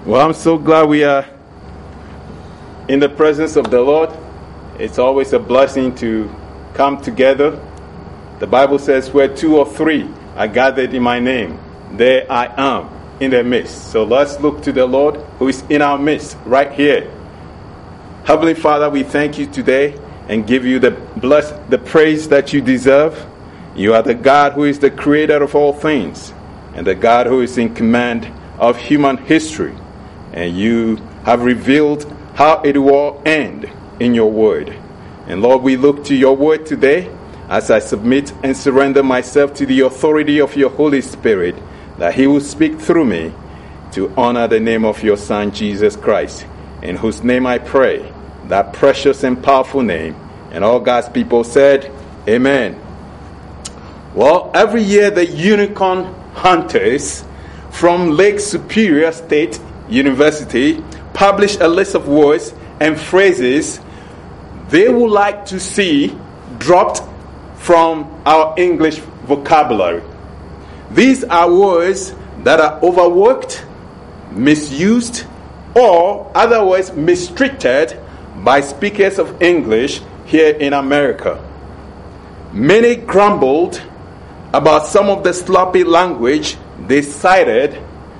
Well, I'm so glad we are in the presence of the Lord. It's always a blessing to come together. The Bible says, where 2 or 3 are gathered in my name, there I am in their midst. So let's look to the Lord who is in our midst right here. Heavenly Father, we thank you today and give you the praise that you deserve. You are the God who is the creator of all things and the God who is in command of human history. And you have revealed how it will end in your word. And Lord, we look to your word today as I submit and surrender myself to the authority of your Holy Spirit, that he will speak through me to honor the name of your Son, Jesus Christ, in whose name I pray, that precious and powerful name. And all God's people said, Amen. Well, every year the unicorn hunters from Lake Superior State University publish a list of words and phrases they would like to see dropped from our English vocabulary. These are words that are overworked, misused, or otherwise mistreated by speakers of English here in America. Many grumbled about some of the sloppy language they cited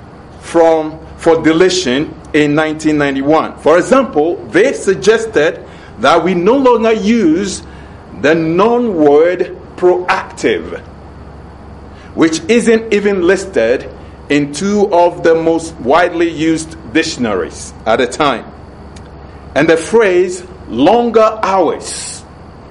for deletion in 1991. For example, they suggested that we no longer use the non-word proactive, which isn't even listed in 2 of the most widely used dictionaries at the time. And the phrase longer hours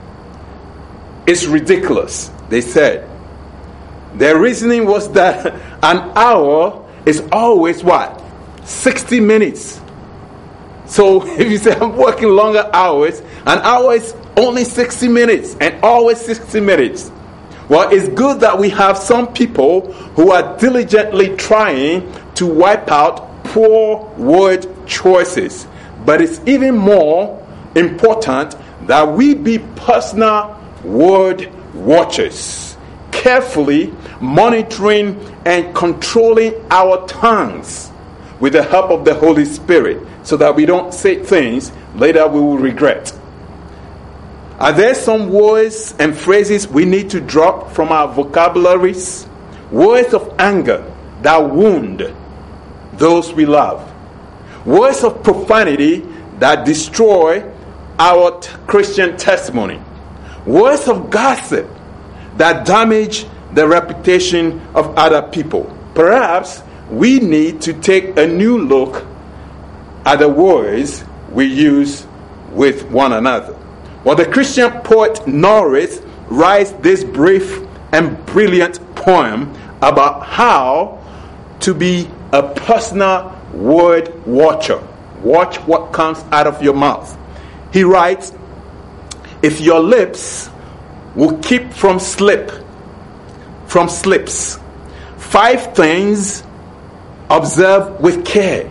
is ridiculous, they said. Their reasoning was that an hour is always what? 60 minutes. So if you say I'm working longer hours, an hour is only 60 minutes and always 60 minutes. Well, it's good that we have some people who are diligently trying to wipe out poor word choices. But it's even more important that we be personal word watchers, carefully monitoring and controlling our tongues with the help of the Holy Spirit, so that we don't say things later we will regret. Are there some words and phrases we need to drop from our vocabularies? Words of anger that wound those we love. Words of profanity that destroy our Christian testimony. Words of gossip that damage the reputation of other people. Perhaps we need to take a new look at the words we use with one another. Well, the Christian poet Norris writes this brief and brilliant poem about how to be a personal word watcher. Watch what comes out of your mouth. He writes, if your lips will keep from slips, 5 things observe with care.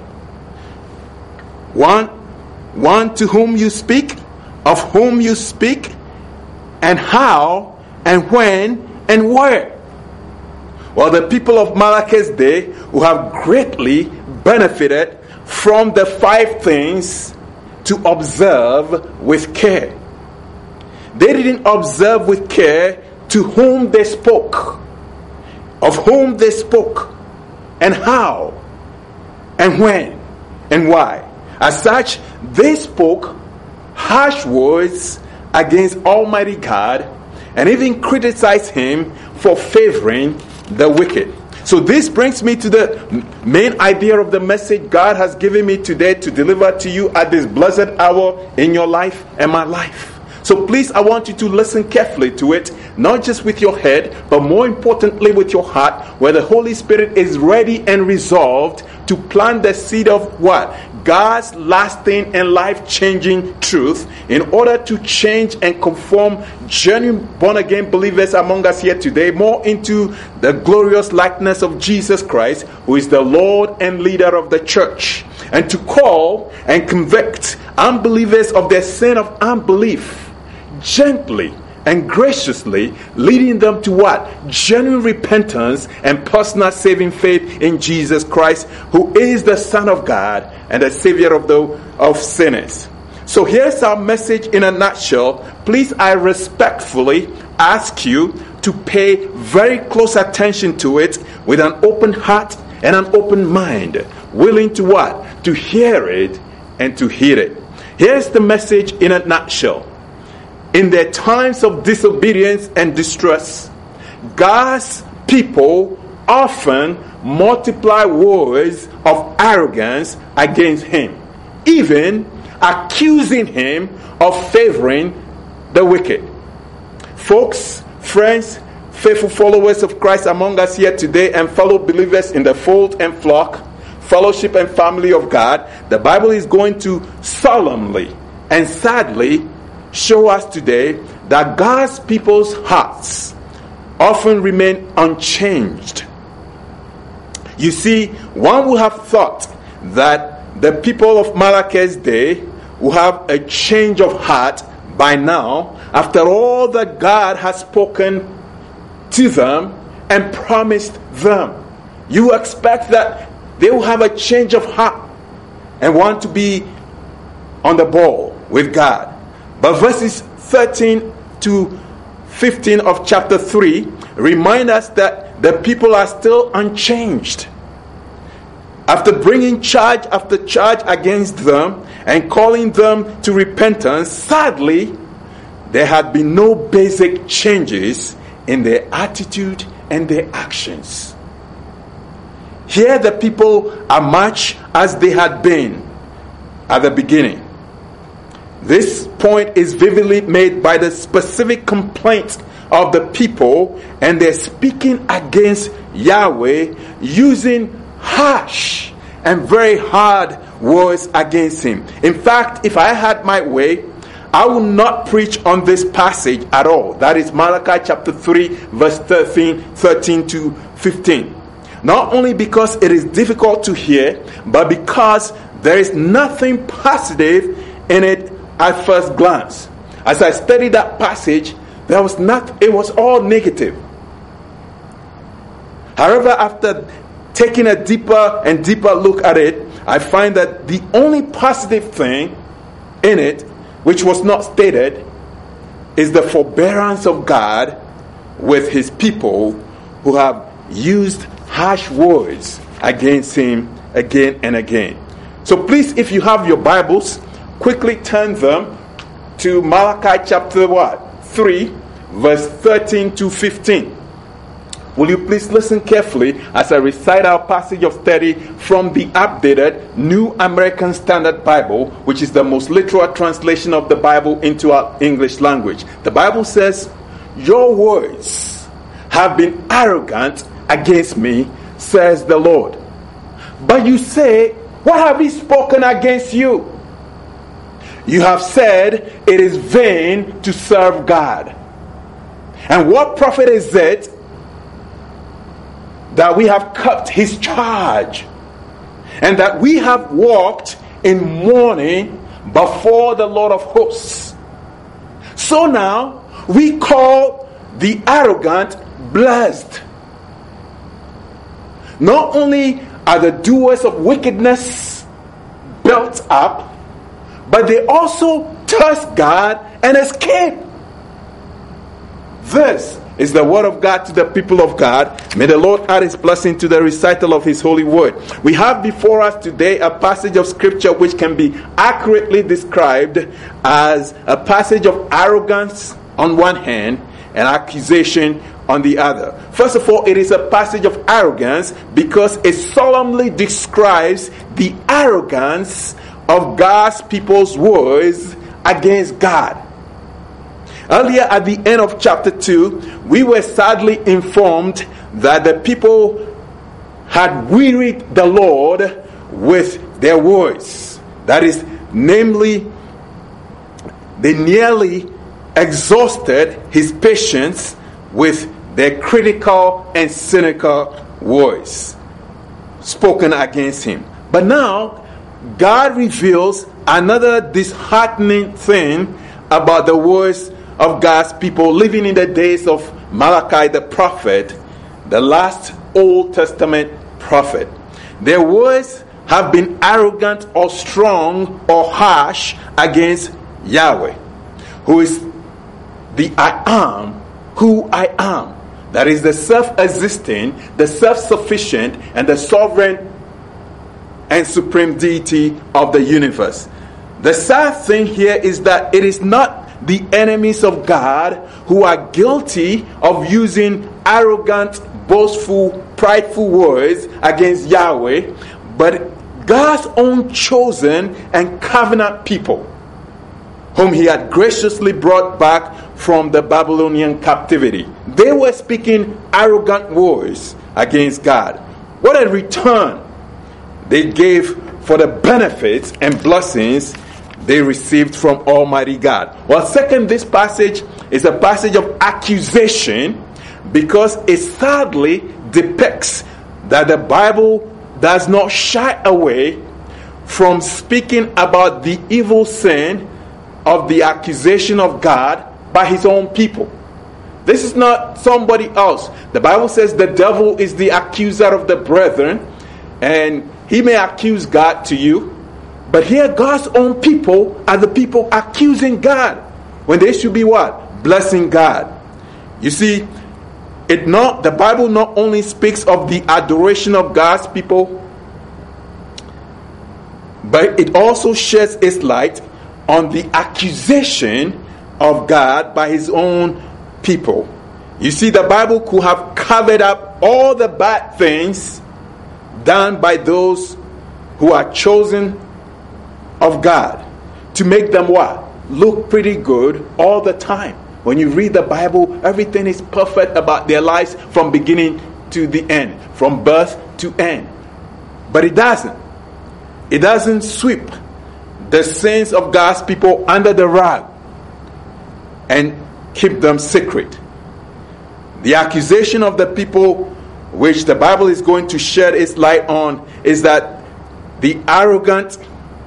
1, to whom you speak, of whom you speak, and how, and when, and where. Well, the people of Malachi's day who have greatly benefited from the 5 things to observe with care. They didn't observe with care to whom they spoke, of whom they spoke, and how, and when, and why. As such, they spoke harsh words against Almighty God and even criticized him for favoring the wicked. So this brings me to the main idea of the message God has given me today to deliver to you at this blessed hour in your life and my life. So please, I want you to listen carefully to it, not just with your head, but more importantly with your heart, where the Holy Spirit is ready and resolved to plant the seed of what? God's lasting and life-changing truth in order to change and conform genuine born-again believers among us here today more into the glorious likeness of Jesus Christ, who is the Lord and leader of the church, and to call and convict unbelievers of their sin of unbelief gently and graciously leading them to what? Genuine repentance and personal saving faith in Jesus Christ, who is the Son of God and the Savior of sinners. So here's our message in a nutshell. Please, I respectfully ask you to pay very close attention to it with an open heart and an open mind, willing to what? To hear it and to hear it. Here's the message in a nutshell. In their times of disobedience and distress, God's people often multiply words of arrogance against Him, even accusing Him of favoring the wicked. Folks, friends, faithful followers of Christ among us here today, and fellow believers in the fold and flock, fellowship and family of God, the Bible is going to solemnly and sadly show us today that God's people's hearts often remain unchanged. You see, one would have thought that the people of Malachi's day will have a change of heart by now, after all that God has spoken to them and promised them. You expect that they will have a change of heart and want to be on the ball with God. But verses 13 to 15 of chapter 3 remind us that the people are still unchanged. After bringing charge after charge against them and calling them to repentance, sadly, there had been no basic changes in their attitude and their actions. Here the people are much as they had been at the beginning. This point is vividly made by the specific complaints of the people and their speaking against Yahweh, using harsh and very hard words against Him. In fact, if I had my way, I will not preach on this passage at all. That is Malachi chapter 3 verse 13 to 15. Not only because it is difficult to hear, but because there is nothing positive in it at first glance. As I studied that passage, it was all negative. However, after taking a deeper and deeper look at it, I find that the only positive thing in it, which was not stated, is the forbearance of God with His people who have used harsh words against Him again and again. So please, if you have your Bibles, quickly turn them to Malachi chapter 3, verse 13 to 15. Will you please listen carefully as I recite our passage of study from the updated New American Standard Bible, which is the most literal translation of the Bible into our English language. The Bible says, "Your words have been arrogant against me, says the Lord. But you say, what have we spoken against you? You have said it is vain to serve God. And what profit is it that we have kept His charge, and that we have walked in mourning before the Lord of hosts? So now we call the arrogant blessed. Not only are the doers of wickedness built up, but they also test God and escape." This is the word of God to the people of God. May the Lord add His blessing to the recital of His holy word. We have before us today a passage of scripture which can be accurately described as a passage of arrogance on one hand and accusation on the other. First of all, it is a passage of arrogance because it solemnly describes the arrogance of God's people's words against God. Earlier at the end of chapter 2, we were sadly informed that the people had wearied the Lord with their words. That is, namely, they nearly exhausted His patience with their critical and cynical words spoken against Him. But now, God reveals another disheartening thing about the words of God's people living in the days of Malachi the prophet, the last Old Testament prophet. Their words have been arrogant or strong or harsh against Yahweh, who is the I am who I am. That is the self-existing, the self-sufficient, and the sovereign and supreme deity of the universe. The sad thing here is that it is not the enemies of God who are guilty of using arrogant, boastful, prideful words against Yahweh, but God's own chosen and covenant people, whom he had graciously brought back from the Babylonian captivity. They were speaking arrogant words against God. What a return they gave for the benefits and blessings they received from Almighty God. Well, second, this passage is a passage of accusation because it sadly depicts that the Bible does not shy away from speaking about the evil sin of the accusation of God by his own people. This is not somebody else. The Bible says the devil is the accuser of the brethren, and he may accuse God to you, but here God's own people are the people accusing God when they should be what? Blessing God. You see, the Bible not only speaks of the adoration of God's people, but it also sheds its light on the accusation of God by his own people. You see, the Bible could have covered up all the bad things done by those who are chosen of God to make them what? Look pretty good all the time. When you read the Bible, everything is perfect about their lives from beginning to the end, from birth to end. But it doesn't. It doesn't sweep the sins of God's people under the rug and keep them secret. The accusation of the people, which the Bible is going to shed its light on, is that the arrogant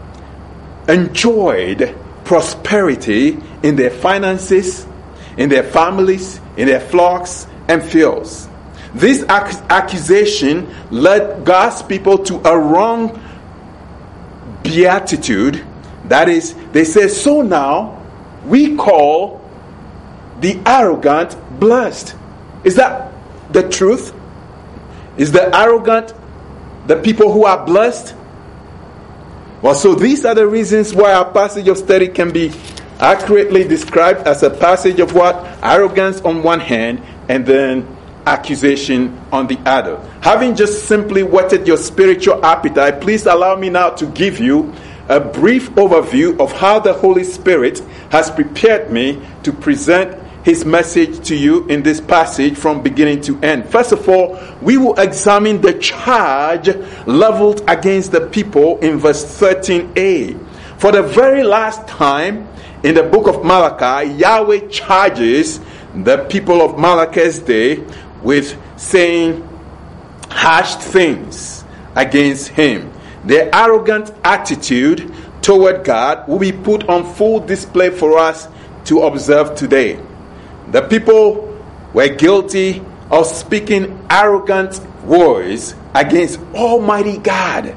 enjoyed prosperity in their finances, in their families, in their flocks and fields. This accusation led God's people to a wrong beatitude. That is, they say, so now we call the arrogant blessed. Is that the truth? Is the arrogant the people who are blessed? Well, so these are the reasons why our passage of study can be accurately described as a passage of what? Arrogance on one hand, and then accusation on the other. Having just simply whetted your spiritual appetite, please allow me now to give you a brief overview of how the Holy Spirit has prepared me to present his message to you in this passage from beginning to end. First of all, we will examine the charge leveled against the people in verse 13a. For the very last time in the book of Malachi, Yahweh charges the people of Malachi's day with saying harsh things against him. Their arrogant attitude toward God will be put on full display for us to observe today. The people were guilty of speaking arrogant words against Almighty God.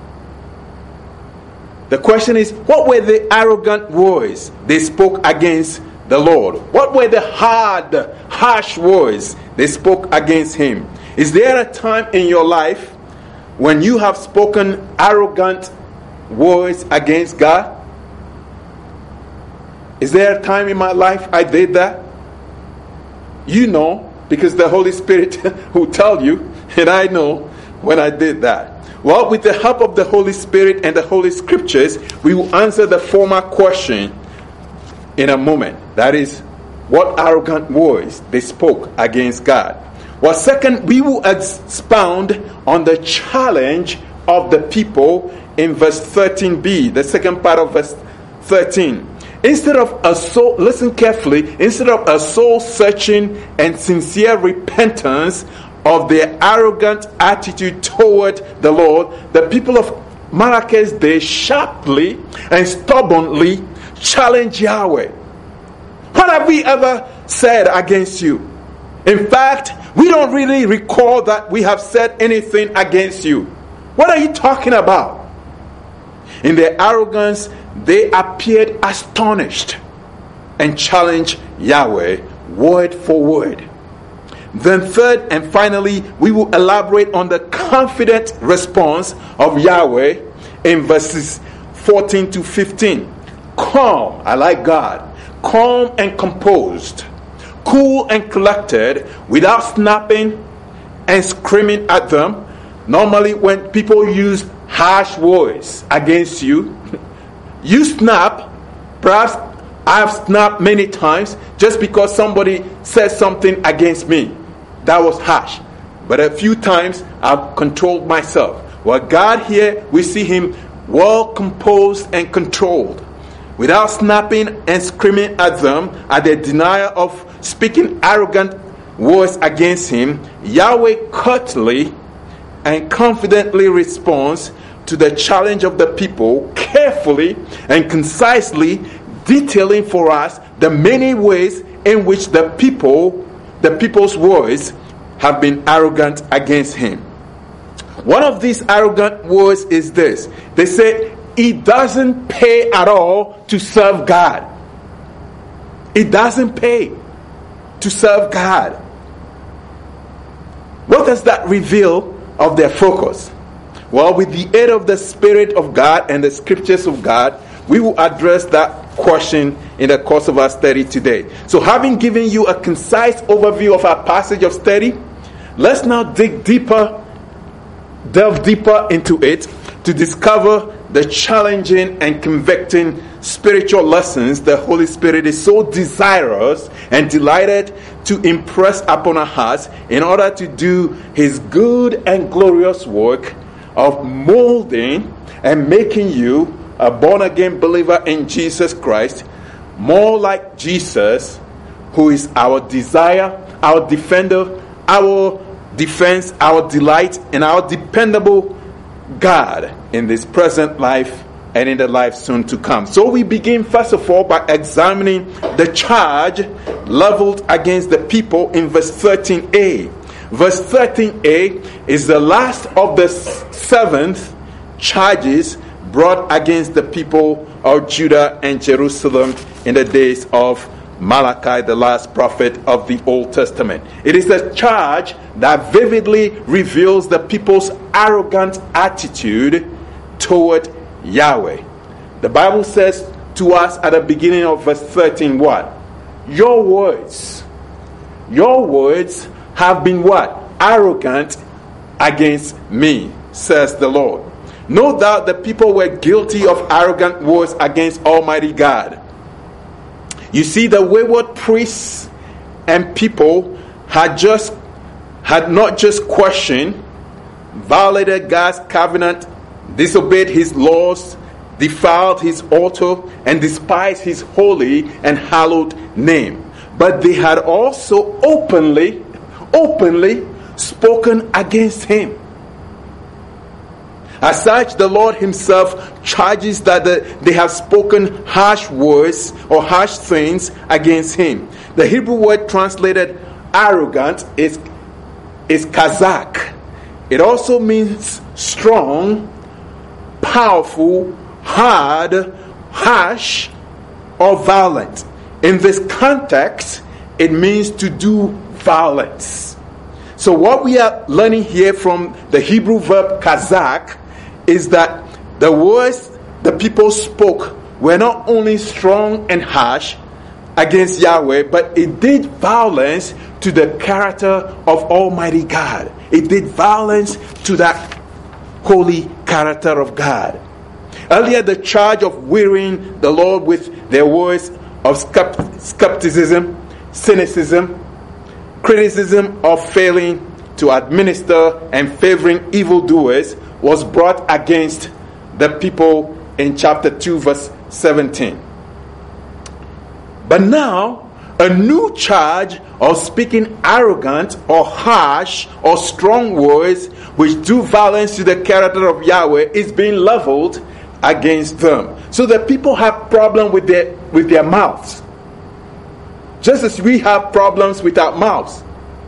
The question is, what were the arrogant words they spoke against the Lord? What were the harsh words they spoke against him? Is there a time in your life when you have spoken arrogant words against God? Is there a time in my life I did that? You know, because the Holy Spirit will tell you, and I know when I did that. Well, with the help of the Holy Spirit and the Holy Scriptures, we will answer the former question in a moment. That is, what arrogant words they spoke against God. Well, second, we will expound on the challenge of the people in verse 13b, the second part of verse 13. Instead of a soul, listen carefully, instead of a soul-searching and sincere repentance of their arrogant attitude toward the Lord, the people of Malachi's day sharply and stubbornly challenge Yahweh. What have we ever said against you? In fact, we don't really recall that we have said anything against you. What are you talking about? In their arrogance, they appeared astonished and challenged Yahweh word for word. Then third and finally, we will elaborate on the confident response of Yahweh in verses 14 to 15. Calm, I like God. Calm and composed. Cool and collected, without snapping and screaming at them. Normally when people use harsh words against you, you snap. Perhaps I have snapped many times just because somebody said something against me. That was harsh. But a few times I've controlled myself. Well, God here, we see him well composed and controlled, without snapping and screaming at them at their denial of speaking arrogant words against him. Yahweh curtly and confidently responds to the challenge of the people, carefully and concisely detailing for us the many ways in which the people's words have been arrogant against him. One of these arrogant words is this. They say, it doesn't pay at all to serve God. It doesn't pay to serve God. What does that reveal of their focus? Well, with the aid of the Spirit of God and the Scriptures of God, we will address that question in the course of our study today. So having given you a concise overview of our passage of study, let's now delve deeper into it to discover the challenging and convicting spiritual lessons the Holy Spirit is so desirous and delighted to impress upon our hearts in order to do his good and glorious work of molding and making you a born-again believer in Jesus Christ, more like Jesus, who is our desire, our defender, our defense, our delight, and our dependable God in this present life and in the life soon to come. So we begin first of all by examining the charge leveled against the people in verse 13a. Verse 13a is the last of the 7th charges brought against the people of Judah and Jerusalem in the days of Malachi, the last prophet of the Old Testament. It is a charge that vividly reveals the people's arrogant attitude toward Yahweh. The Bible says to us at the beginning of verse 13 what? Your words have been what? Arrogant against me, says the Lord. No doubt the people were guilty of arrogant words against Almighty God. You see, the wayward priests and people had not just questioned, violated God's covenant, disobeyed his laws, defiled his altar, and despised his holy and hallowed name. But they had also openly spoken against him. As such, the Lord himself charges that they have spoken harsh words or harsh things against him. The Hebrew word translated arrogant is kazak. It also means strong, powerful, hard, harsh, or violent. In this context, it means to do violence. So what we are learning here from the Hebrew verb kazak is that the words the people spoke were not only strong and harsh against Yahweh, but it did violence to the character of Almighty God. It did violence to that holy character of God. Earlier, the charge of wearying the Lord with their words of skepticism, cynicism, criticism of failing to administer and favoring evildoers was brought against the people in chapter 2 verse 17. But now a new charge of speaking arrogant or harsh or strong words which do violence to the character of Yahweh is being leveled against them. So the people have problem with their mouths. Just as we have problems with our mouths.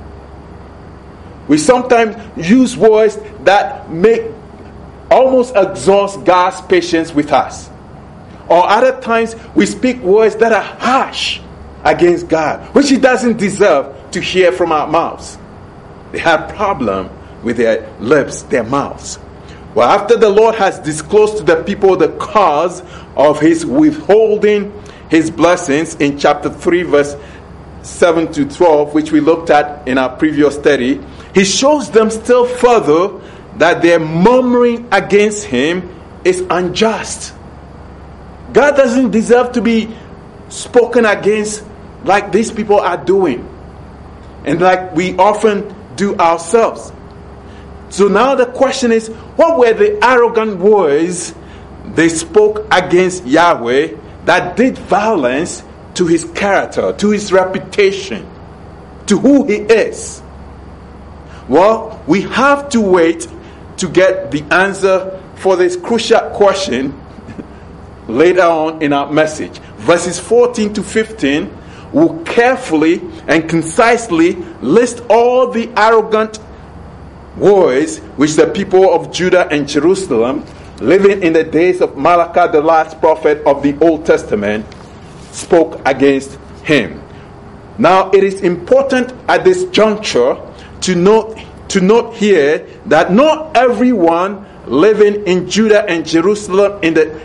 We sometimes use words that make almost exhaust God's patience with us. Or other times we speak words that are harsh against God, which He doesn't deserve to hear from our mouths. They have problem with their lips, their mouths. Well, after the Lord has disclosed to the people the cause of His withholding His blessings in chapter 3 verse 7 to 12, which we looked at in our previous study, He shows them still further that their murmuring against Him is unjust. God doesn't deserve to be spoken against like these people are doing, and like we often do ourselves. So now the question is, what were the arrogant words they spoke against Yahweh that did violence to His character, to His reputation, to who He is? Well, we have to wait to get the answer for this crucial question later on in our message. Verses 14 to 15 will carefully and concisely list all the arrogant words which the people of Judah and Jerusalem, living in the days of Malachi, the last prophet of the Old Testament, spoke against Him. Now, it is important at this juncture to note here that not everyone living in Judah and Jerusalem in the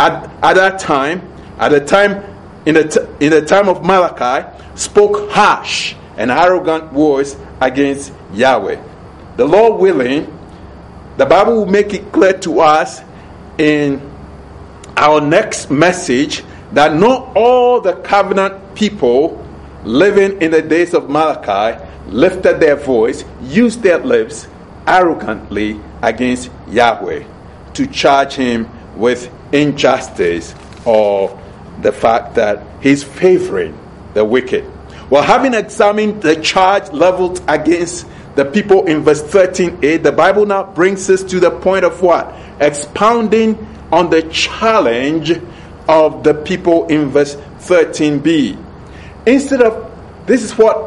time of Malachi spoke harsh and arrogant words against Yahweh. The Lord willing, the Bible will make it clear to us in our next message that not all the covenant people living in the days of Malachi lifted their voice, used their lips arrogantly against Yahweh to charge Him with injustice or the fact that He's favoring the wicked. Well, having examined the charge leveled against the people in verse 13a, the Bible now brings us to the point of what? Expounding on the challenge of the people in verse 13b. Instead of, this is what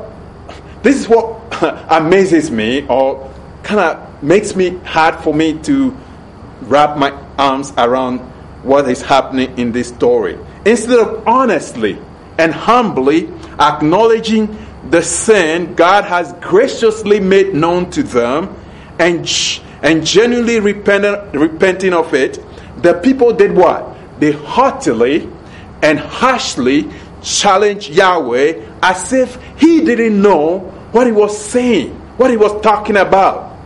amazes me, or kind of makes me hard for me to wrap my arms around what is happening in this story. Instead of honestly and humbly acknowledging the sin God has graciously made known to them and genuinely repenting of it, the people did what? They haughtily and harshly challenged Yahweh as if He didn't know what He was saying, what He was talking about.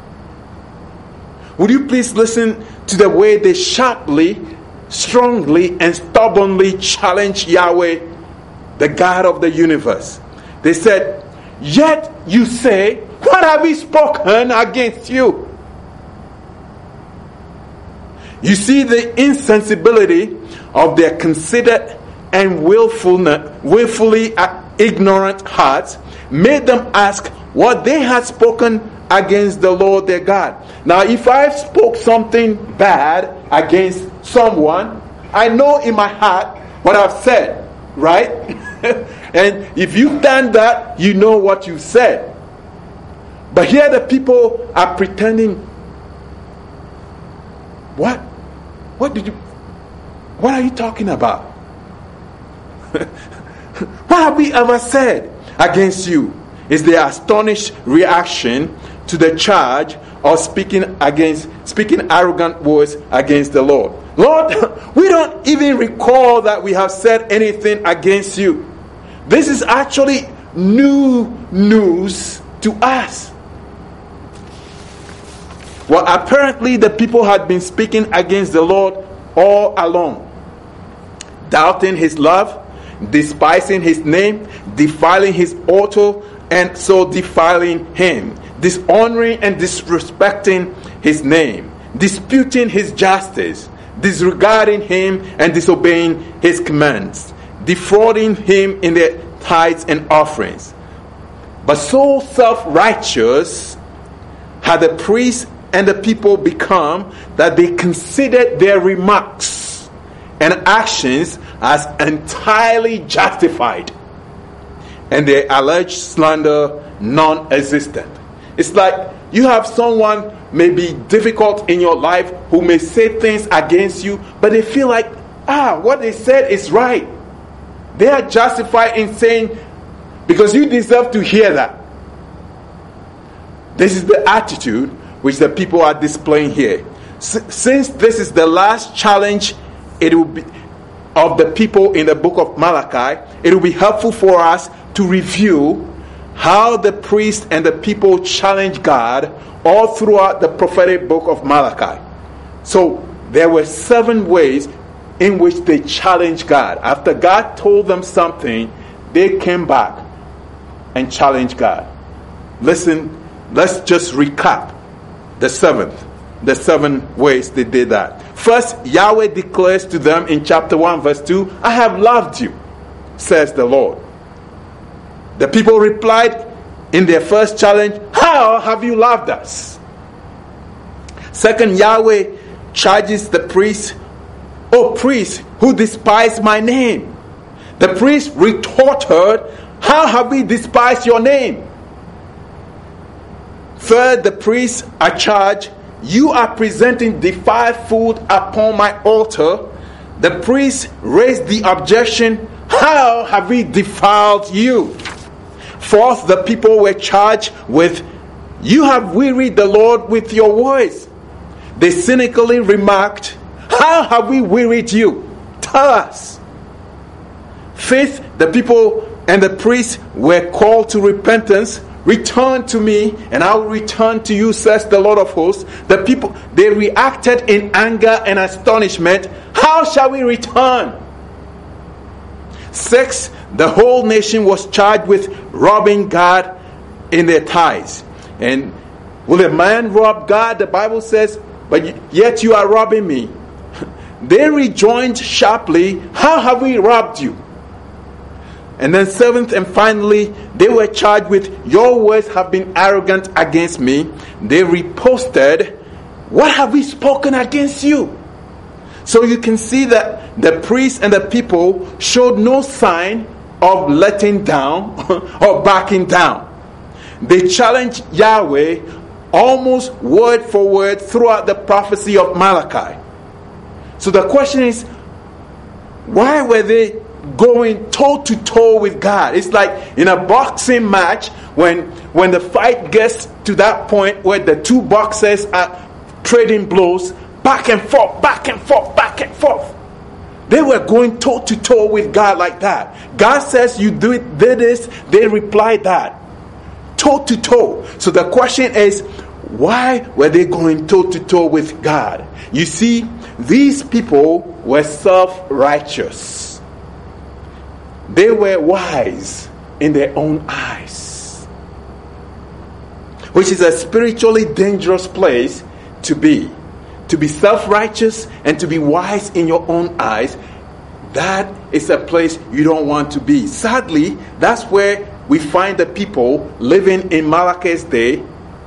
Would you please listen to the way they sharply, strongly, and stubbornly challenged Yahweh, the God of the universe. They said, "Yet you say, what have we spoken against you?" You see, the insensibility of their considered and willfully ignorant hearts made them ask what they had spoken against the Lord their God. Now, if I spoke something bad against someone, I know in my heart what I've said, right? And if you've done that, you know what you said. But here the people are pretending. What? What are you talking about? What have we ever said against you? Is the astonished reaction to the charge of speaking arrogant words against the Lord. Lord, we don't even recall that we have said anything against you. This is actually new news to us. Well, apparently the people had been speaking against the Lord all along, doubting His love, despising His name, defiling His altar, and so defiling Him, dishonoring and disrespecting His name, disputing His justice, disregarding Him and disobeying His commands, defrauding Him in their tithes and offerings. But so self-righteous had the priests and the people become that they considered their remarks and actions as entirely justified. and their alleged slander non-existent. It's like you have someone maybe difficult in your life who may say things against you, but they feel like, what they said is right. They are justified in saying, because you deserve to hear that. This is the attitude which the people are displaying here. Since this is the last challenge it will be of the people in the book of Malachi, it will be helpful for us to review how the priest and the people challenge God all throughout the prophetic book of Malachi. So there were 7 ways in which they challenged God. After God told them something, they came back and challenged God. Listen, let's just recap the 7 ways they did that. First, Yahweh declares to them in chapter 1 verse 2, I have loved you, says the Lord. The people replied in their first challenge, how have you loved us? Second, Yahweh charges the priest, O priest who despise my name. The priest retorted, how have we despised your name? Third, the priests are charged, you are presenting defiled food upon my altar. The priests raised the objection, how have we defiled you? Fourth, the people were charged with, you have wearied the Lord with your words. They cynically remarked, how have we wearied you? Tell us. Fifth, the people and the priests were called to repentance. Return to me and I will return to you, says the Lord of hosts. The people, they reacted in anger and astonishment. How shall we return? Sixth, the whole nation was charged with robbing God in their tithes. And will a man rob God? The Bible says, but yet you are robbing me. They rejoined sharply, how have we robbed you? And then seventh and finally, they were charged with, your words have been arrogant against me. They riposted, what have we spoken against you? So you can see that the priests and the people showed no sign of letting down or backing down. They challenged Yahweh almost word for word throughout the prophecy of Malachi. So the question is, why were they going toe to toe with God? It's like in a boxing match when the fight gets to that point where the two boxers are trading blows back and forth, back and forth, back and forth. They were going toe to toe with God like that. God says you did this, they replied that. Toe to toe. So the question is, why were they going toe to toe with God? You see, these people were self-righteous. They were wise in their own eyes, which is a spiritually dangerous place to be. To be self-righteous and to be wise in your own eyes, that is a place you don't want to be. Sadly, that's where we find the people living in Malachi's day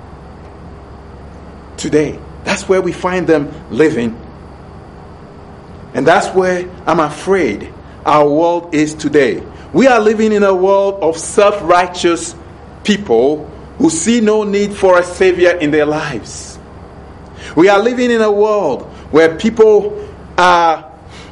today. That's where we find them living. And that's where I'm afraid our world is today. We are living in a world of self-righteous people who see no need for a savior in their lives. We are living in a world where people are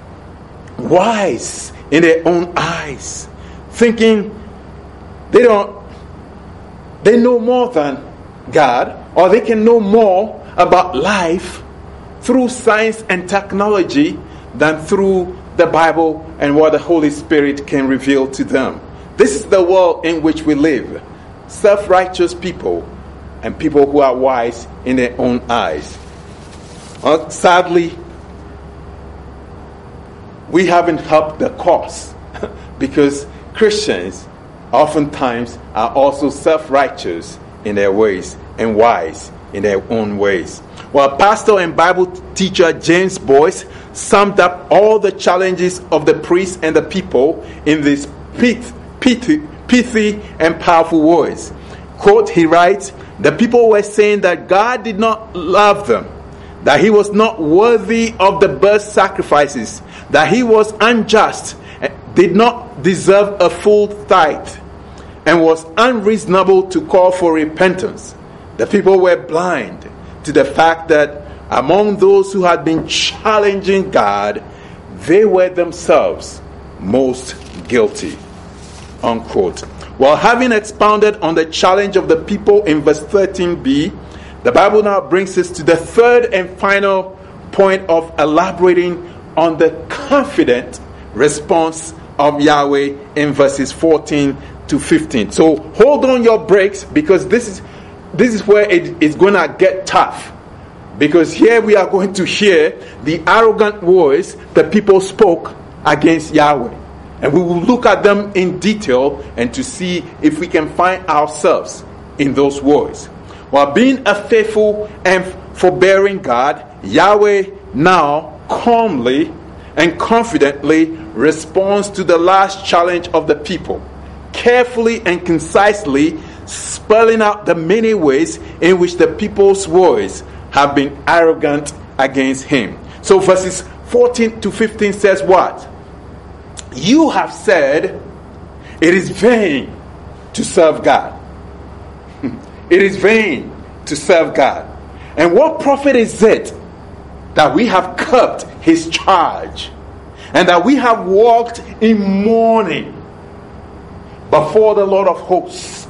wise in their own eyes, thinking they know more than God, or they can know more about life through science and technology than through the Bible and what the Holy Spirit can reveal to them. This is the world in which we live. Self-righteous people and people who are wise in their own eyes. Sadly, we haven't helped the cause because Christians oftentimes are also self-righteous in their ways and wise in their own ways. Well, pastor and Bible teacher James Boyce summed up all the challenges of the priests and the people in these pithy and powerful words. Quote, he writes, the people were saying that God did not love them, that he was not worthy of the burnt sacrifices, that he was unjust, did not deserve a full tithe, and was unreasonable to call for repentance. The people were blind to the fact that among those who had been challenging God, they were themselves most guilty. Unquote. While having expounded on the challenge of the people in verse 13b, the Bible now brings us to the third and final point of elaborating on the confident response of Yahweh in verses 14 to 15. So hold on your brakes, because this is where it is going to get tough. Because here we are going to hear the arrogant words that people spoke against Yahweh. And we will look at them in detail and to see if we can find ourselves in those words. While being a faithful and forbearing God, Yahweh now calmly and confidently responds to the last challenge of the people, carefully and concisely spelling out the many ways in which the people's words have been arrogant against him. So verses 14 to 15 says what? You have said it is vain to serve God. It is vain to serve God. And what profit is it that we have kept his charge, and that we have walked in mourning before the Lord of hosts?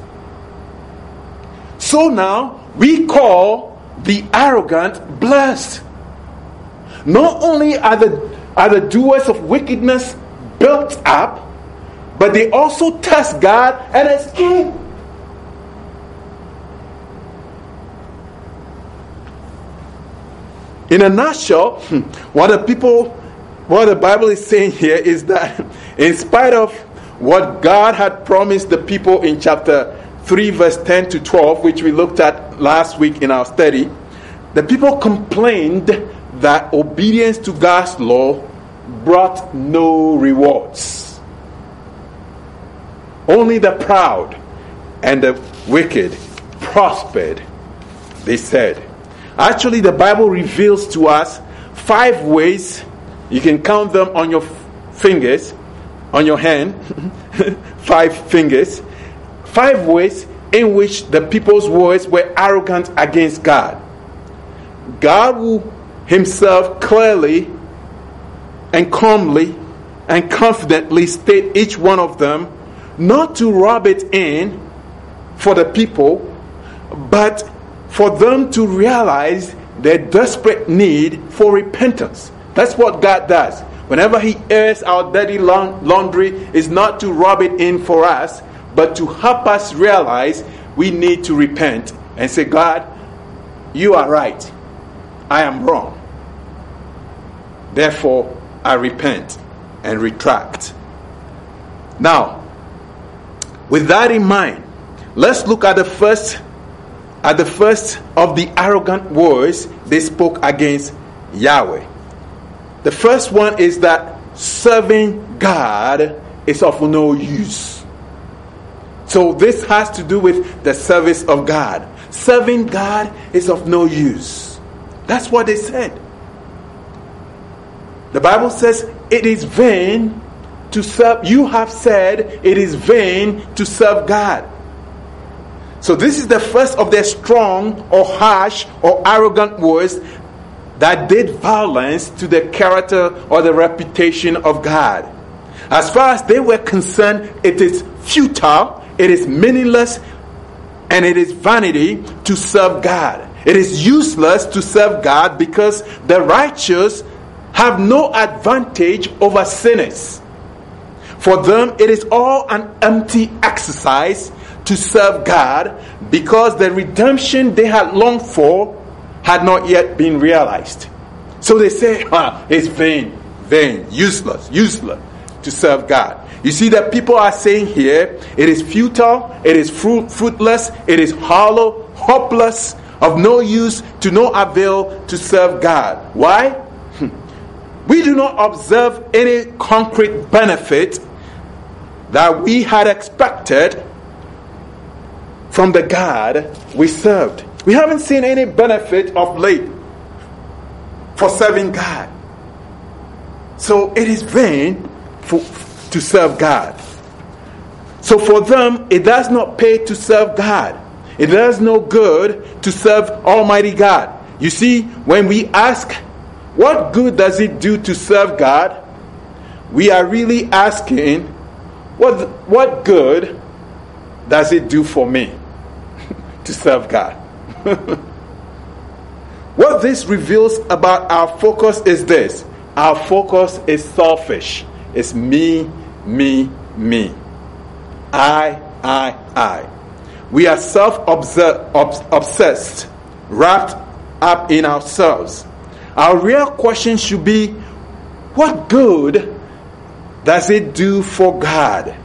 So now we call the arrogant blessed. Not only are the doers of wickedness built up, but they also test God and escape. In a nutshell, what the Bible is saying here is that in spite of what God had promised the people in chapter 3 verse 10 to 12, which we looked at last week in our study, the people complained that obedience to God's law brought no rewards. Only the proud and the wicked prospered, they said. Actually, the Bible reveals to us 5 ways, you can count them on your fingers, on your hand, 5 fingers, 5 ways in which the people's words were arrogant against God. God will himself clearly and calmly and confidently state each one of them, not to rub it in for the people, but for them to realize their desperate need for repentance. That's what God does. Whenever he airs our dirty laundry, is not to rub it in for us, but to help us realize we need to repent and say, God, you are right. I am wrong. Therefore, I repent and retract. Now, with that in mind, let's look at the first of the arrogant words they spoke against Yahweh. The first one is that serving God is of no use. So this has to do with the service of God. Serving God is of no use. That's what they said. The Bible says it is vain to serve. You have said it is vain to serve God. So this is the first of their strong or harsh or arrogant words that did violence to the character or the reputation of God. As far as they were concerned, it is futile, it is meaningless, and it is vanity to serve God. It is useless to serve God because the righteous have no advantage over sinners. For them, it is all an empty exercise to serve God because the redemption they had longed for had not yet been realized. So they say, it's vain, useless to serve God. You see that people are saying here, it is futile, it is fruitless, it is hollow, hopeless, of no use, to no avail to serve God. Why? We do not observe any concrete benefit that we had expected from the God we served. We haven't seen any benefit of late for serving God. So it is vain to serve God. So for them, it does not pay to serve God. It does no good to serve Almighty God. You see, when we ask, what good does it do to serve God? We are really asking, what good does it do for me to serve God? What this reveals about our focus is this. Our focus is selfish. It's me, me, me. I. We are self-obsessed, wrapped up in ourselves. Our real question should be, what good does it do for God?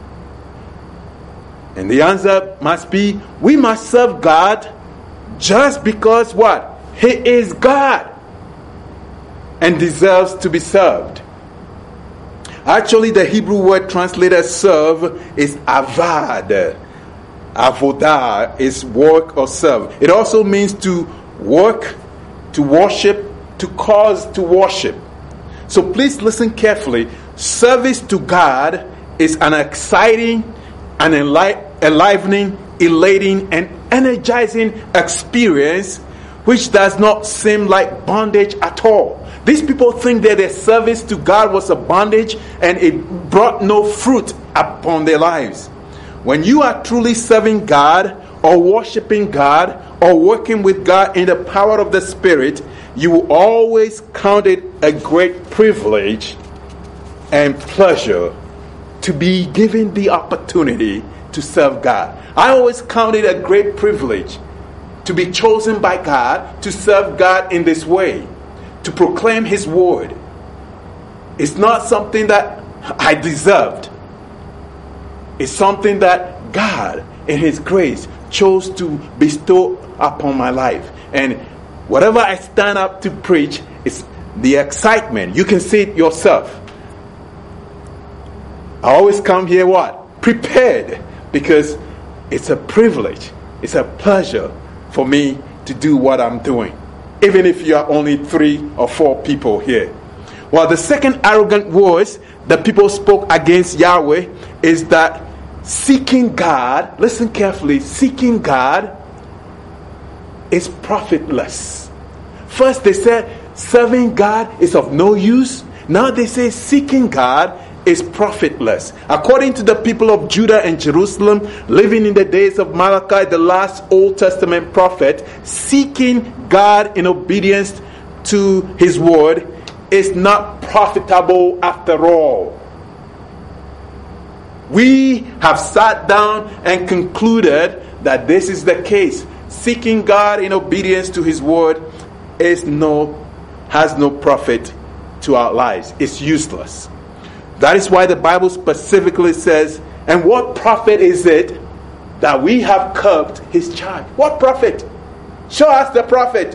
And the answer must be, we must serve God just because what? He is God and deserves to be served. Actually, the Hebrew word translated serve is avad. Avodah is work or serve. It also means to work, to worship, to cause to worship. So please listen carefully. Service to God is an exciting, an enlivening, elating, and energizing experience which does not seem like bondage at all. These people think that their service to God was a bondage and it brought no fruit upon their lives. When you are truly serving God or worshiping God or working with God in the power of the Spirit, you will always count it a great privilege and pleasure to be given the opportunity to serve God. I always count it a great privilege to be chosen by God to serve God in this way, to proclaim His word. It's not something that I deserved. It's something that God, in His grace, chose to bestow upon my life. And whatever I stand up to preach, it's the excitement. You can see it yourself. I always come here what? Prepared. Because it's a privilege. It's a pleasure for me to do what I'm doing. Even if you are only 3 or 4 people here. Well, the second arrogant words that people spoke against Yahweh is that seeking God, listen carefully, seeking God is profitless. First they said serving God is of no use. Now they say seeking God is profitless. According to the people of Judah and Jerusalem living in the days of Malachi, the last Old Testament prophet, seeking God in obedience to His word is not profitable after all. We have sat down and concluded that this is the case. Seeking God in obedience to His word has no profit to our lives. It's useless. That is why the Bible specifically says, and what profit is it that we have kept His charge? What profit? Show us the profit.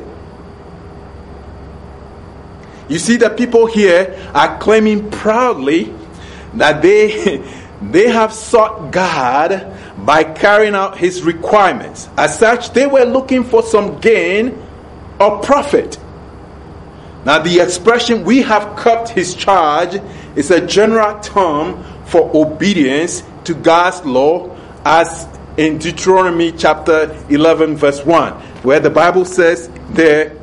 You see, the people here are claiming proudly that they have sought God by carrying out His requirements. As such, they were looking for some gain or profit. Now, the expression, we have kept His charge, is a general term for obedience to God's law, as in Deuteronomy chapter 11 verse 1, where the Bible says there,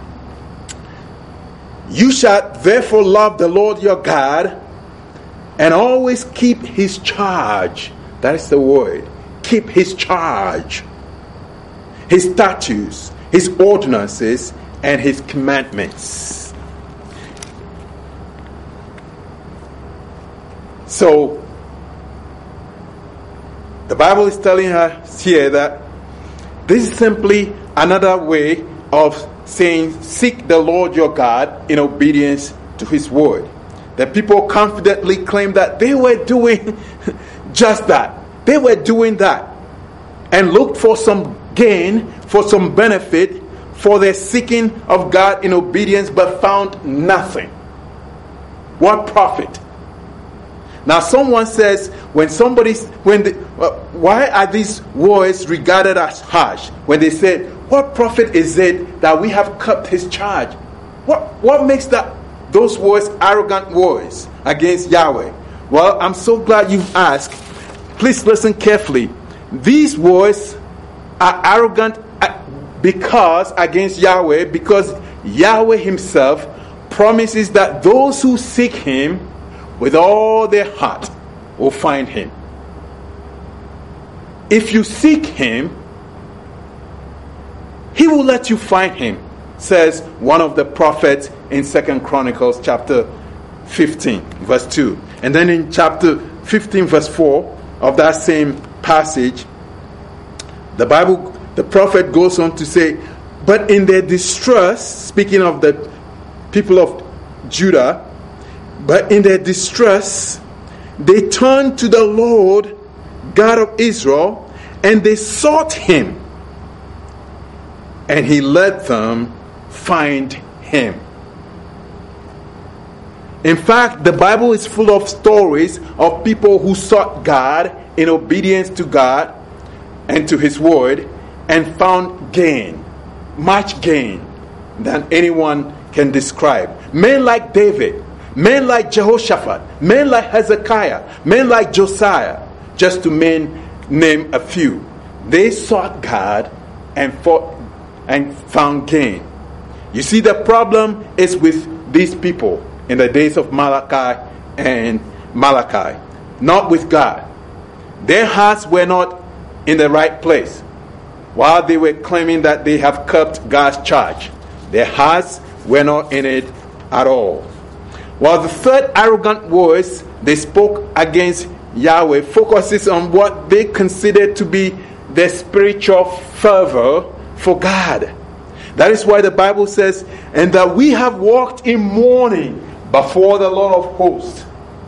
you shall therefore love the Lord your God and always keep His charge. That is the word. Keep His charge. His statutes, His ordinances, and His commandments. So, the Bible is telling us here that this is simply another way of saying, seek the Lord your God in obedience to His word. The people confidently claim that they were doing just that. They were doing that. And looked for some gain, for some benefit, for their seeking of God in obedience, but found nothing. What profit? Now someone says, why are these words regarded as harsh? When they said, what profit is it that we have kept His charge? What makes those words arrogant words against Yahweh? Well, I'm so glad you've asked. please listen carefully. These words are arrogant against Yahweh, because Yahweh himself promises that those who seek him with all their heart will find him. If you seek him, he will let you find him, says one of the prophets in 2 Chronicles chapter 15 verse 2. And then in chapter 15 verse 4 of that same passage, the prophet goes on to say, but in their distress, speaking of the people of Judah, but in their distress, they turned to the Lord God of Israel, and they sought him, and he let them find him. In fact, the Bible is full of stories of people who sought God in obedience to God and to his word, and found gain, much gain, than anyone can describe. Men like David, men like Jehoshaphat, men like Hezekiah, men like Josiah, just to name a few. They sought God and found gain. You see, the problem is with these people in the days of Malachi, not with God. Their hearts were not in the right place. While they were claiming that they have kept God's charge, their hearts were not in it at all. While the third arrogant words they spoke against Yahweh focuses on what they consider to be their spiritual fervor for God. That is why the Bible says, and that we have walked in mourning before the Lord of hosts.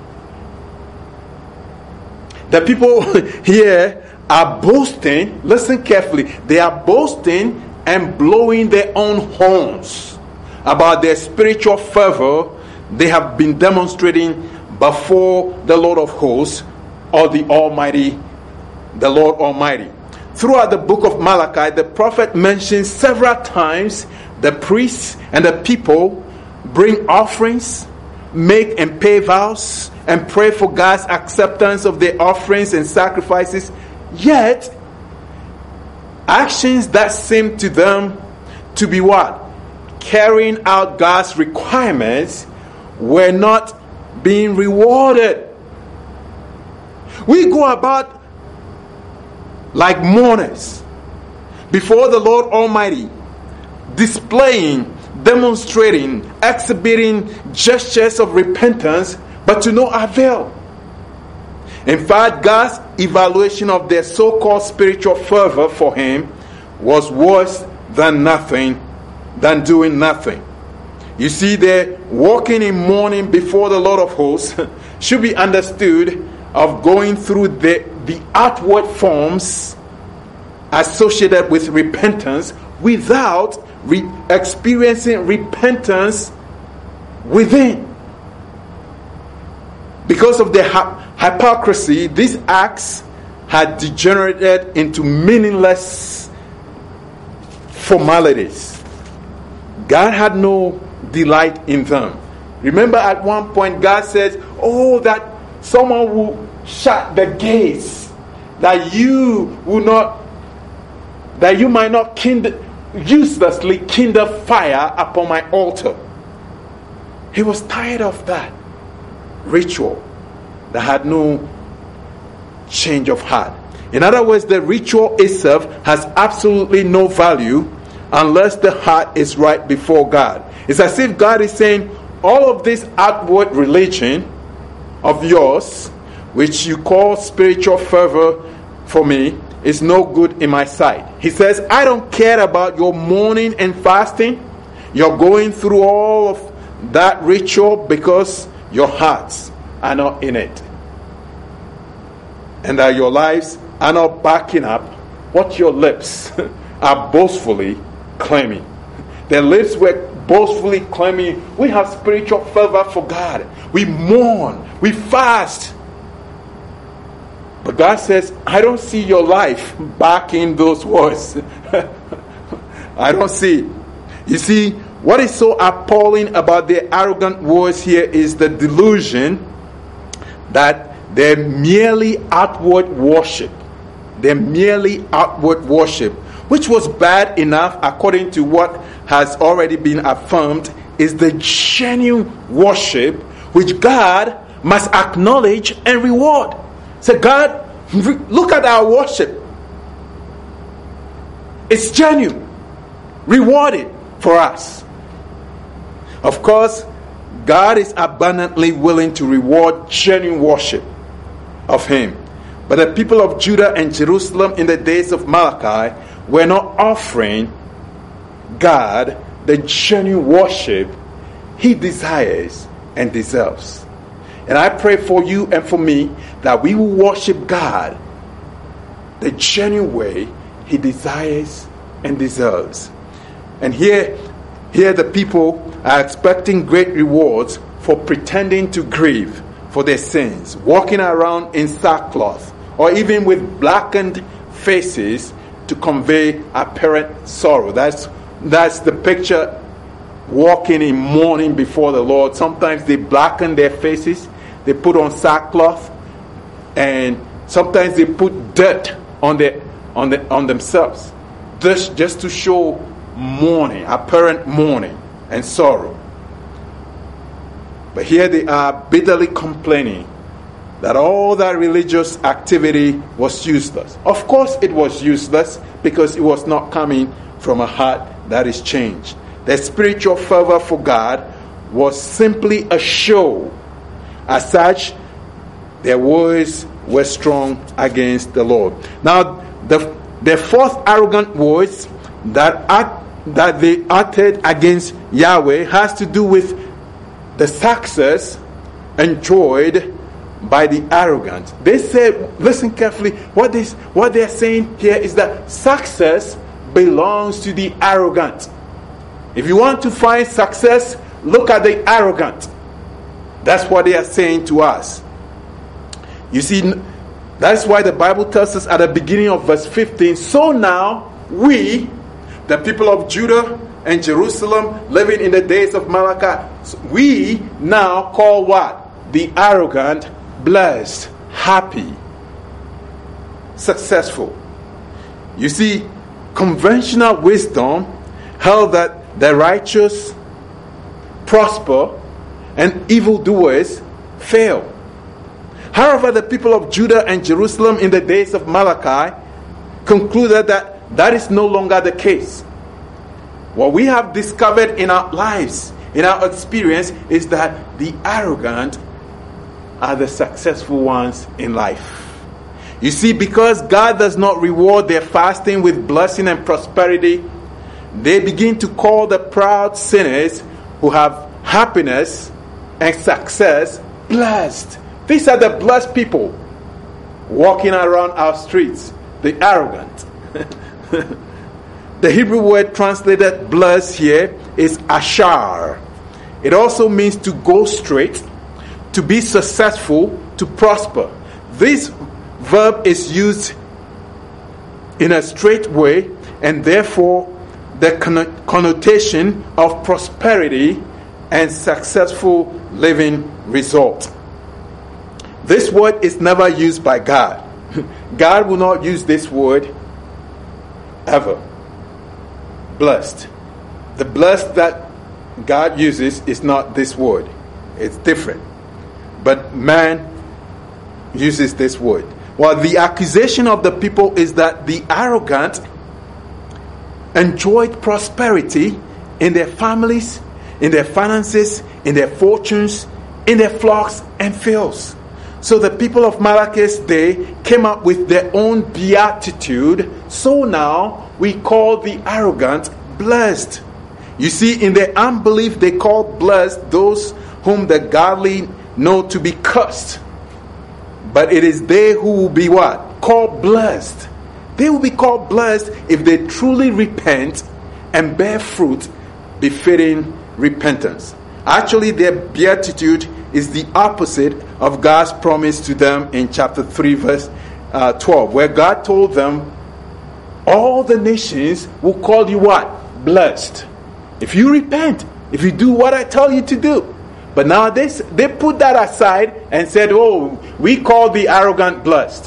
The people here are boasting, listen carefully, they are boasting and blowing their own horns about their spiritual fervor they have been demonstrating before the Lord of hosts, or the Almighty, the Lord Almighty. Throughout the book of Malachi, the prophet mentions several times the priests and the people bring offerings, make and pay vows, and pray for God's acceptance of their offerings and sacrifices. Yet, actions that seem to them to be what? Carrying out God's requirements were not being rewarded. We go about like mourners before the Lord Almighty, displaying, demonstrating, exhibiting gestures of repentance, but to no avail. In fact, God's evaluation of their so-called spiritual fervor for him was worse than doing nothing. You see, their walking in mourning before the Lord of hosts should be understood of going through the outward forms associated with repentance without experiencing repentance within. Because of their hypocrisy, these acts had degenerated into meaningless formalities. God had no delight in them. Remember, at one point God says, oh, that someone will shut the gates, that you might not uselessly kindle fire upon my altar. He was tired of that ritual that had no change of heart. In other words, the ritual itself has absolutely no value unless the heart is right before God. It's as if God is saying, all of this outward religion of yours, which you call spiritual fervor for me, is no good in my sight. He says, I don't care about your mourning and fasting. You're going through all of that ritual because your hearts are not in it, and that your lives are not backing up what your lips are boastfully claiming. Their lips were boastfully claiming, we have spiritual fervor for God, we mourn, we fast. But God says, I don't see your life backing those words. I don't see it. You see, what is so appalling about their arrogant words here is the delusion that They're merely outward worship. They're merely outward worship, which was bad enough according to what has already been affirmed is the genuine worship which God must acknowledge and reward. So God, look at our worship. It's genuine. Reward it for us. Of course, God is abundantly willing to reward genuine worship of Him. But the people of Judah and Jerusalem in the days of Malachi were not offering God the genuine worship He desires and deserves. And I pray for you and for me that we will worship God the genuine way He desires and deserves. And here the people are expecting great rewards for pretending to grieve for their sins, walking around in sackcloth, or even with blackened faces to convey apparent sorrow. That's the picture, walking in mourning before the Lord. Sometimes they blacken their faces, they put on sackcloth, and sometimes they put dirt on themselves, just to show mourning, apparent mourning and sorrow. But here they are bitterly complaining that all that religious activity was useless. Of course it was useless, because it was not coming from a heart that is changed. Their spiritual fervor for God was simply a show. As such, their words were strong against the Lord. Now, the fourth arrogant words that they uttered against Yahweh has to do with the success enjoyed by the arrogant. They said, listen carefully, what they are saying here is that success belongs to the arrogant. If you want to find success, look at the arrogant. That's what they are saying to us. You see, that's why the Bible tells us at the beginning of verse 15, so now we, the people of Judah and Jerusalem, living in the days of Malachi, we now call what? The arrogant blessed, happy, successful. You see, conventional wisdom held that the righteous prosper and evildoers fail. However, the people of Judah and Jerusalem in the days of Malachi concluded that is no longer the case. What we have discovered in our lives, in our experience, is that the arrogant are the successful ones in life. You see, because God does not reward their fasting with blessing and prosperity, they begin to call the proud sinners who have happiness and success blessed. These are the blessed people walking around our streets, the arrogant. The Hebrew word translated blessed here is ashar. It also means to go straight, to be successful, to prosper. This verb is used in a straight way, and therefore the connotation of prosperity and successful living result. This word is never used by God. God will not use this word ever. Blessed. The blessed that God uses is not this word. It's different. But man uses this word. Well, the accusation of the people is that the arrogant enjoyed prosperity in their families, in their finances, in their fortunes, in their flocks and fields. So the people of Malachi's day came up with their own beatitude. So now we call the arrogant blessed. You see, in their unbelief, they call blessed those whom the godly know to be cursed. But it is they who will be what? Called blessed. They will be called blessed if they truly repent and bear fruit befitting repentance. Actually, their beatitude is the opposite of God's promise to them in chapter 3 verse 12, where God told them, all the nations will call you what? Blessed. If you repent, if you do what I tell you to do. But now they put that aside and said, oh, we call the arrogant blessed.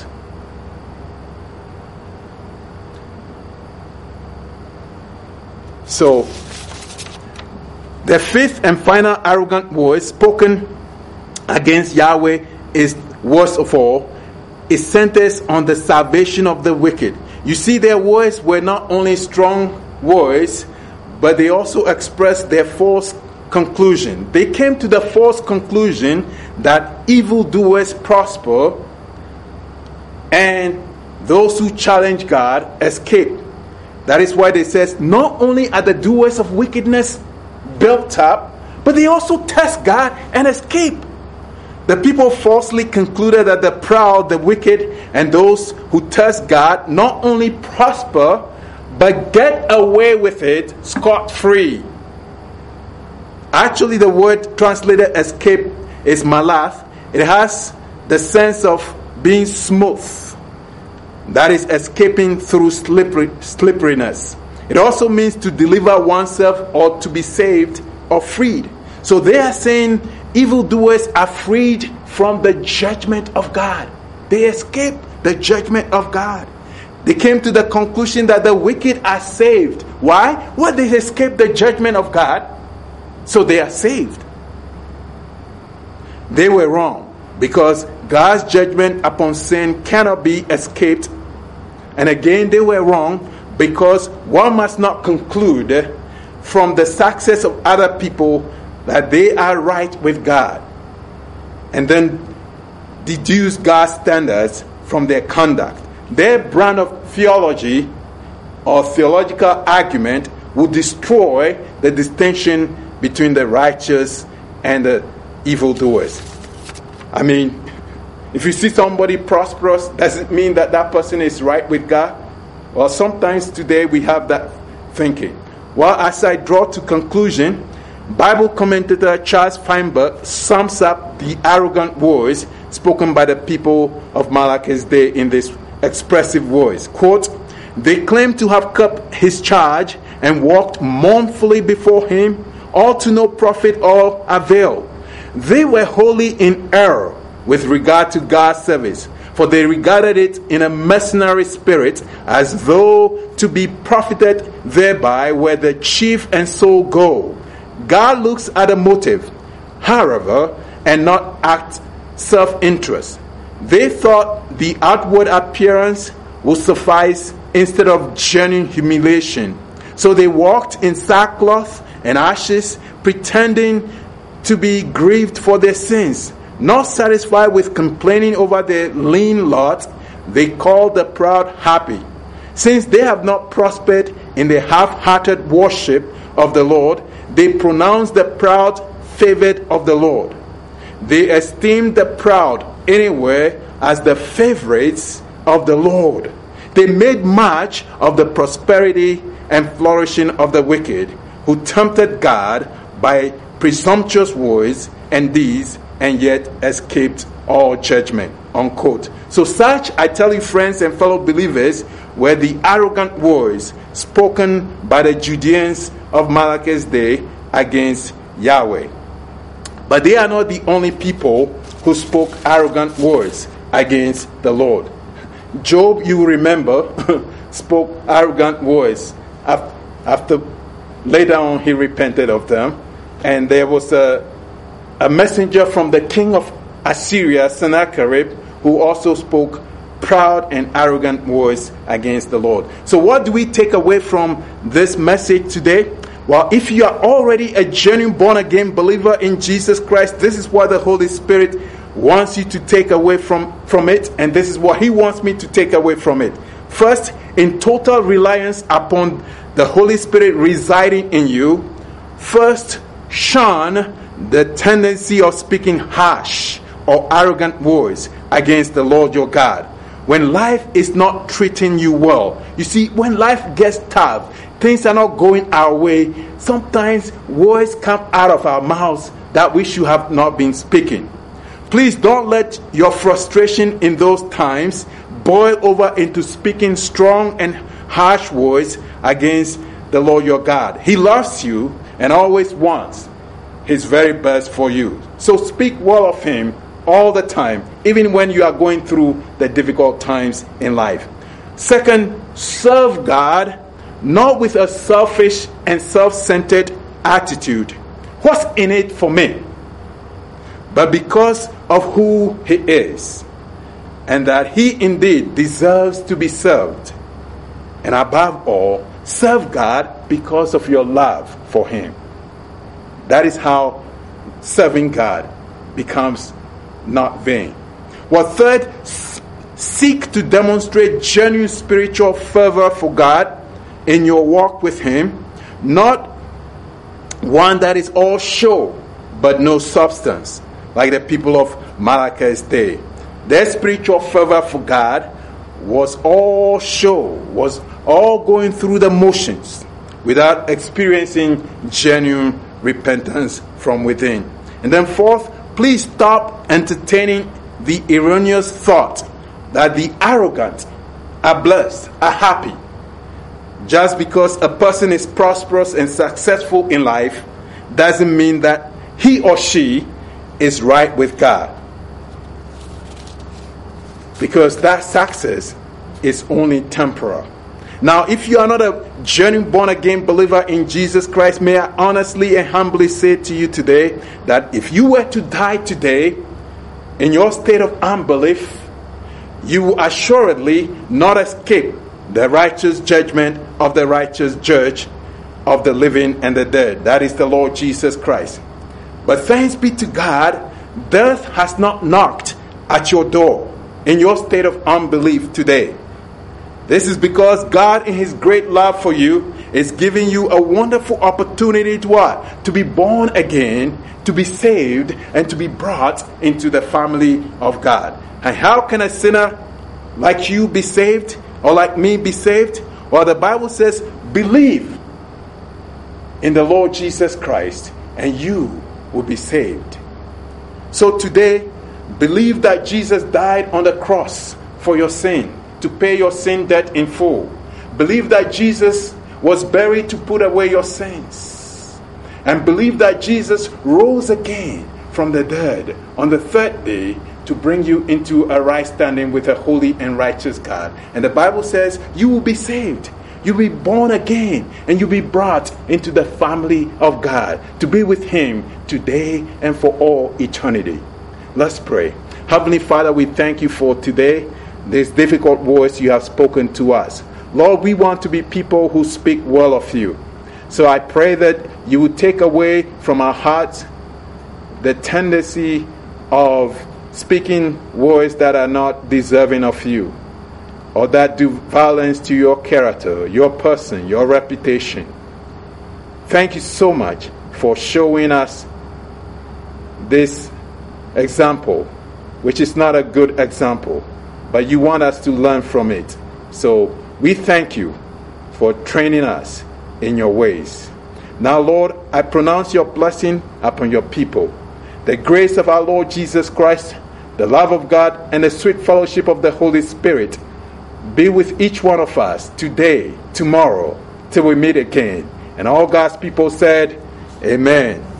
So, the fifth and final arrogant word spoken against Yahweh is, worst of all, it centers on the salvation of the wicked. You see, their words were not only strong words, but they also expressed their false conclusion. They came to the false conclusion that evildoers prosper and those who challenge God escape. That is why they says, not only are the doers of wickedness built up, but they also test God and escape. The people falsely concluded that the proud, the wicked, and those who test God not only prosper, but get away with it scot-free. Actually, the word translated escape is malath. It has the sense of being smooth. That is escaping through slipperiness. It also means to deliver oneself or to be saved or freed. So they are saying evildoers are freed from the judgment of God. They escape the judgment of God. They came to the conclusion that the wicked are saved. Why? Well, they escaped the judgment of God, so they are saved. They were wrong, because God's judgment upon sin cannot be escaped. And again, they were wrong, because one must not conclude from the success of other people that they are right with God, and then deduce God's standards from their conduct. Their brand of theology or theological argument will destroy the distinction between the righteous and the evildoers. I mean, if you see somebody prosperous, does it mean that that person is right with God? Well, sometimes today we have that thinking. Well, as I draw to conclusion, Bible commentator Charles Feinberg sums up the arrogant words spoken by the people of Malachi's day in this expressive words. Quote, "They claim to have kept his charge and walked mournfully before him, all to no profit or avail. They were wholly in error with regard to God's service, for they regarded it in a mercenary spirit, as though to be profited thereby were the chief and sole goal. God looks at the motive, however, and not at self-interest. They thought the outward appearance would suffice instead of genuine humiliation. So they walked in sackcloth and ashes, pretending to be grieved for their sins. Not satisfied with complaining over their lean lot, they called the proud happy. Since they have not prospered in the half-hearted worship of the Lord, they pronounced the proud favored of the Lord. They esteemed the proud anywhere as the favorites of the Lord. They made much of the prosperity and flourishing of the wicked, who tempted God by presumptuous words and deeds, and yet escaped all judgment." Unquote. So such, I tell you, friends and fellow believers, were the arrogant words spoken by the Judeans of Malachi's day against Yahweh. But they are not the only people who spoke arrogant words against the Lord. Job, you remember, spoke arrogant words. After later on he repented of them. And there was a messenger from the king of Assyria, Sennacherib, who also spoke proud and arrogant words against the Lord. So what do we take away from this message today? Well, if you are already a genuine born-again believer in Jesus Christ, this is what the Holy Spirit wants you to take away from it, and this is what He wants me to take away from it. First, in total reliance upon the Holy Spirit residing in you, first, shun the tendency of speaking harsh or arrogant words against the Lord your God. When life is not treating you well, you see, when life gets tough, things are not going our way, sometimes words come out of our mouths that we should have not been speaking. Please don't let your frustration in those times boil over into speaking strong and harsh words against the Lord your God. He loves you and always wants his very best for you. So speak well of him all the time, even when you are going through the difficult times in life. Second, serve God, not with a selfish and self-centered attitude. What's in it for me? But because of who he is, and that he indeed deserves to be served. And above all, serve God because of your love for him. That is how serving God becomes not vain. Well, third, seek to demonstrate genuine spiritual fervor for God in your walk with him, not one that is all show but no substance, like the people of Malachi's day. Their spiritual fervor for God was all show, was all going through the motions without experiencing genuine repentance from within. And then fourth, please stop entertaining the erroneous thought that the arrogant are blessed, are happy. Just because a person is prosperous and successful in life doesn't mean that he or she is right with God. Because that success is only temporal. Now, if you are not a genuine born-again believer in Jesus Christ, may I honestly and humbly say to you today that if you were to die today in your state of unbelief, you will assuredly not escape the righteous judgment of the righteous judge of the living and the dead. That is the Lord Jesus Christ. But thanks be to God, death has not knocked at your door in your state of unbelief today. This is because God, in his great love for you, is giving you a wonderful opportunity to what? To be born again, to be saved, and to be brought into the family of God. And how can a sinner like you be saved, or like me be saved? Well, the Bible says, believe in the Lord Jesus Christ, and you will be saved. So today, believe that Jesus died on the cross for your sin, to pay your sin debt in full. Believe that Jesus was buried to put away your sins. And believe that Jesus rose again from the dead on the third day to bring you into a right standing with a holy and righteous God. And the Bible says you will be saved. You'll be born again, and you'll be brought into the family of God to be with him today and for all eternity. Let's pray. Heavenly Father, we thank you for today, these difficult words you have spoken to us. Lord, we want to be people who speak well of you. So I pray that you would take away from our hearts the tendency of speaking words that are not deserving of you, or that do violence to your character, your person, your reputation. Thank you so much for showing us this example, which is not a good example, but you want us to learn from it. So we thank you for training us in your ways. Now, Lord, I pronounce your blessing upon your people. The grace of our Lord Jesus Christ, the love of God, and the sweet fellowship of the Holy Spirit be with each one of us today, tomorrow, till we meet again. And all God's people said, Amen.